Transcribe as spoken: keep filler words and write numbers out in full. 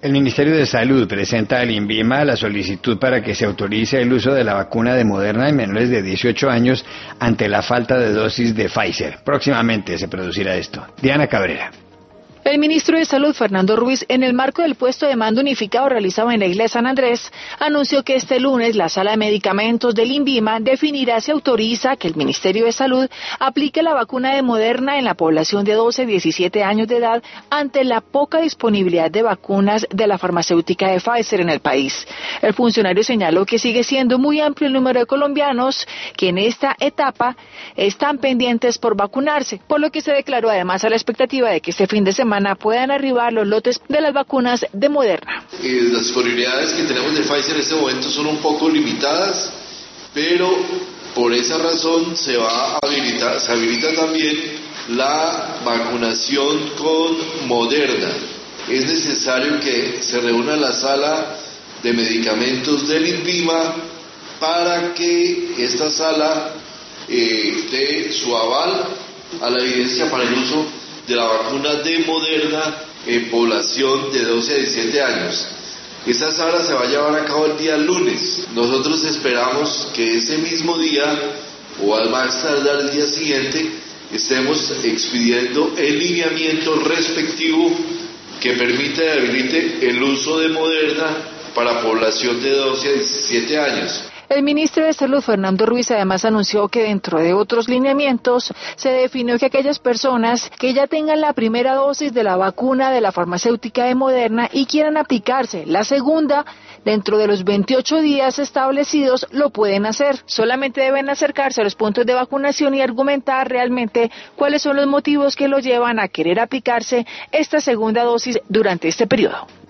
El Ministerio de Salud presenta al INVIMA la solicitud para que se autorice el uso de la vacuna de Moderna en menores de dieciocho años ante la falta de dosis de Pfizer. Próximamente se producirá esto. Diana Cabrera. El ministro de Salud, Fernando Ruiz, en el marco del puesto de mando unificado realizado en la isla de San Andrés, anunció que este lunes la sala de medicamentos del INVIMA definirá si autoriza que el Ministerio de Salud aplique la vacuna de Moderna en la población de doce a diecisiete años de edad ante la poca disponibilidad de vacunas de la farmacéutica de Pfizer en el país. El funcionario señaló que sigue siendo muy amplio el número de colombianos que en esta etapa están pendientes por vacunarse, por lo que se declaró además a la expectativa de que este fin de semana puedan arribar los lotes de las vacunas de Moderna. Eh, las disponibilidades que tenemos de Pfizer en este momento son un poco limitadas, pero por esa razón se va a habilitar, se habilita también la vacunación con Moderna. Es necesario que se reúna la sala de medicamentos del INVIMA para que esta sala eh, dé su aval a la evidencia para el uso de la vacuna de Moderna en población de doce a diecisiete años. Esa sala se va a llevar a cabo el día lunes. Nosotros esperamos que ese mismo día o al más tardar el día siguiente estemos expidiendo el lineamiento respectivo que permite y habilite el uso de Moderna para población de doce a diecisiete años. El ministro de Salud, Fernando Ruiz, además anunció que dentro de otros lineamientos se definió que aquellas personas que ya tengan la primera dosis de la vacuna de la farmacéutica de Moderna y quieran aplicarse la segunda, dentro de los veintiocho días establecidos lo pueden hacer. Solamente deben acercarse a los puntos de vacunación y argumentar realmente cuáles son los motivos que los llevan a querer aplicarse esta segunda dosis durante este periodo.